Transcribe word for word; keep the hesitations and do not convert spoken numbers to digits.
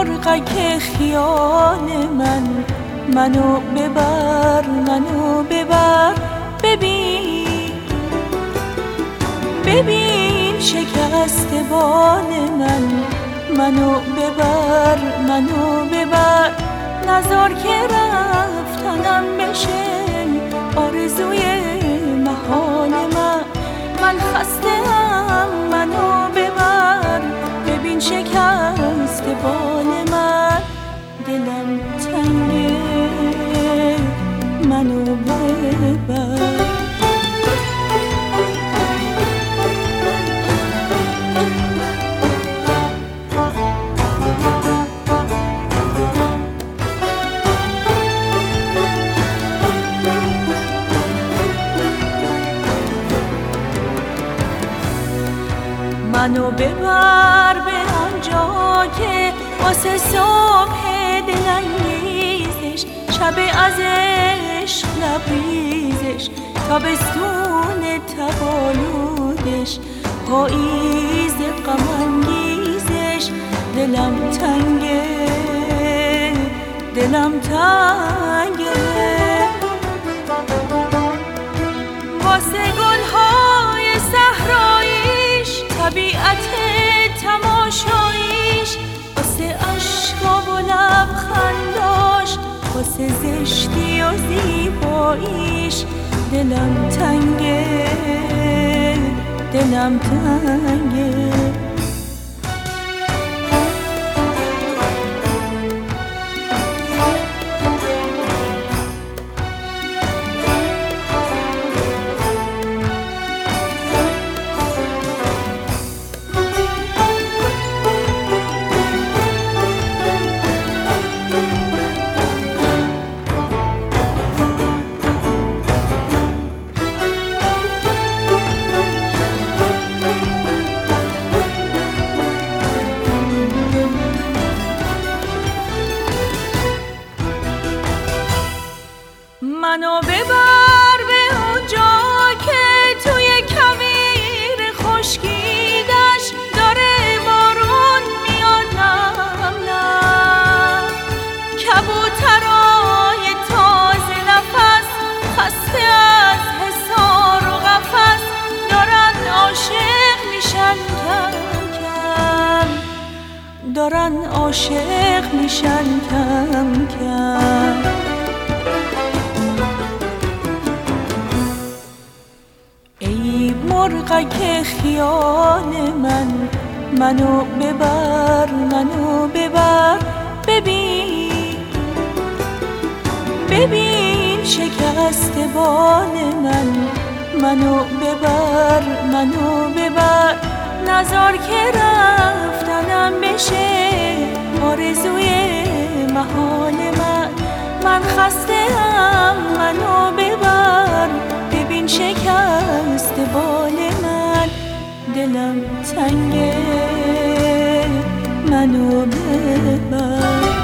مرغک خیال من، منو ببر منو ببر. ببین ببین شکست بال من، منو ببر منو ببر. نذار که رفتنم بشه آرزوی محال من. من خسته‌ام منو ببر. ببین شکست بال من، دلم تنگه منو ببر. منو ببر به آنجا که واسه صبح دلانگیزش، شب از عشق لبریزش، تابستون تولدش، پاییز غم انگیزش. دلم تنگه دلم تنگه واسه گلهای صحراییش، طبیعت تماشاییش، واسه عشقا و لبخنداش، واسه زشتی و زیباییش. دلم تنگه دلم تنگه منو ببر به اونجا که توی کویر خشکیدش داره بارون میاد نم نم. کبوترای تازه نفس خسته از حصار و قفس دارن عاشق میشن کم کم، دارن عاشق میشن کم کم. مرغک خیال من، منو ببر منو ببر. ببین ببین شکست بال من، منو ببر منو ببر. نذار که رفتنم بشه آرزوی محال من. من خسته‌ام منو ببر. ببین شکست بال من، دلم تنگه منو ببر.